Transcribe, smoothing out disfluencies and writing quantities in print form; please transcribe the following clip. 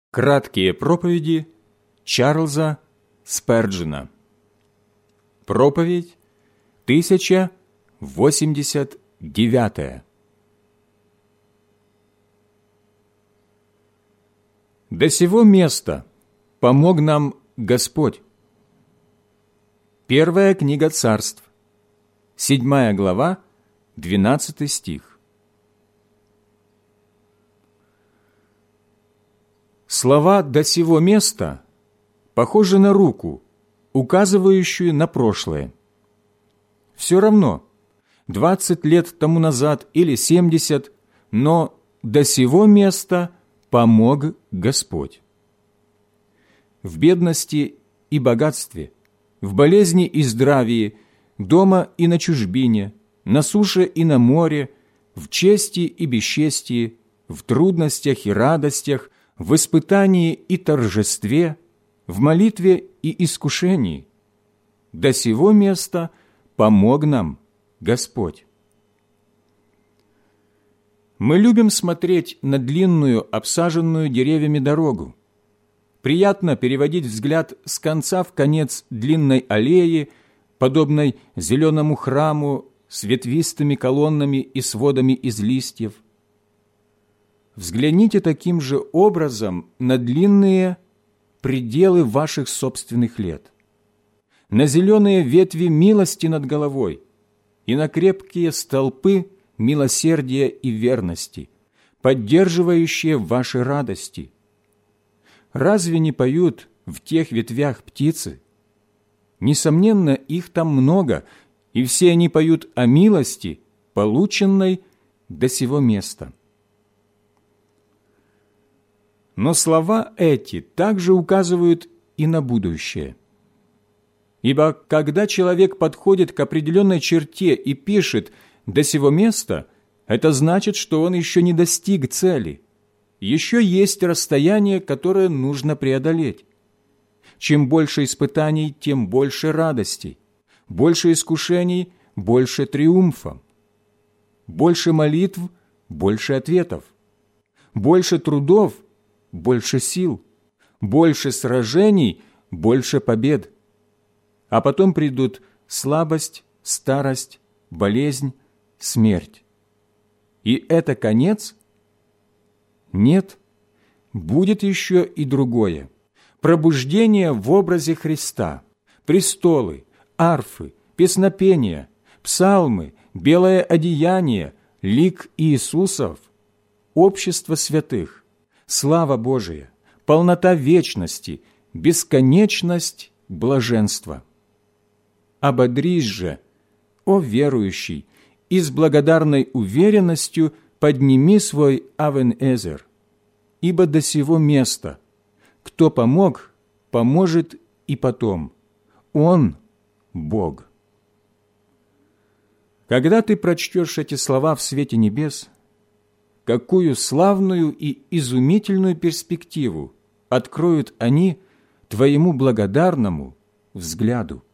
Краткие проповеди Чарльза Сперджена. Проповедь 1089. «До сего места помог нам Господь». Первая книга Царств, 7 глава, 12 стих. Слова «до сего места» похожи на руку, указывающую на прошлое. Все равно, 20 лет тому назад или 70, но до сего места помог Господь. В бедности и богатстве, в болезни и здравии, дома и на чужбине, на суше и на море, в чести и бесчестии, в трудностях и радостях, в испытании и торжестве, в молитве и искушении. До сего места помог нам Господь. Мы любим смотреть на длинную, обсаженную деревьями дорогу. Приятно переводить взгляд с конца в конец длинной аллеи, подобной зеленому храму с ветвистыми колоннами и сводами из листьев. Взгляните таким же образом на длинные пределы ваших собственных лет, на зеленые ветви милости над головой и на крепкие столпы милосердия и верности, поддерживающие ваши радости. Разве не поют в тех ветвях птицы? Несомненно, их там много, и все они поют о милости, полученной до сего места. Но слова эти также указывают и на будущее. Ибо когда человек подходит к определенной черте и пишет «до сего места», это значит, что он еще не достиг цели. Еще есть расстояние, которое нужно преодолеть. Чем больше испытаний, тем больше радостей. Больше искушений, больше триумфа. Больше молитв, больше ответов. Больше трудов, больше сил, больше сражений, больше побед. А потом придут слабость, старость, болезнь, смерть. И это конец? Нет, будет еще и другое. Пробуждение в образе Христа, престолы, арфы, песнопения, псалмы, белое одеяние, лик Иисусов, общество святых, слава Божия, полнота вечности, бесконечность блаженства. Ободрись же, о верующий, и с благодарной уверенностью подними свой Авен-Эзер, ибо до сего места, кто помог, поможет и потом. Он – Бог. Когда ты прочтешь эти слова в свете небес, какую славную и изумительную перспективу откроют они твоему благодарному взгляду.